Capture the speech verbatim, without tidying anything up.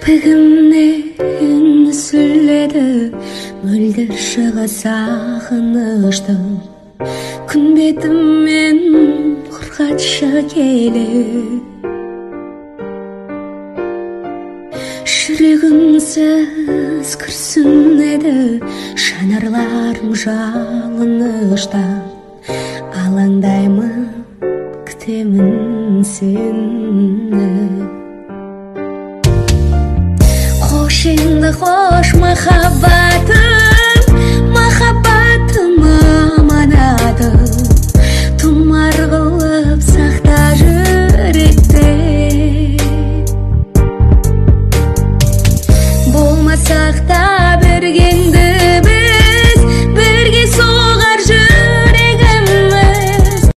кірпігімнен сүлледі мөлдір шыға сағыныштың күн бетіммен құрғатшы келіп жүрегімсіз күрсінеді жанарларым жалыныштан алаңдаймын күтемін сені қош енді қош махаббатым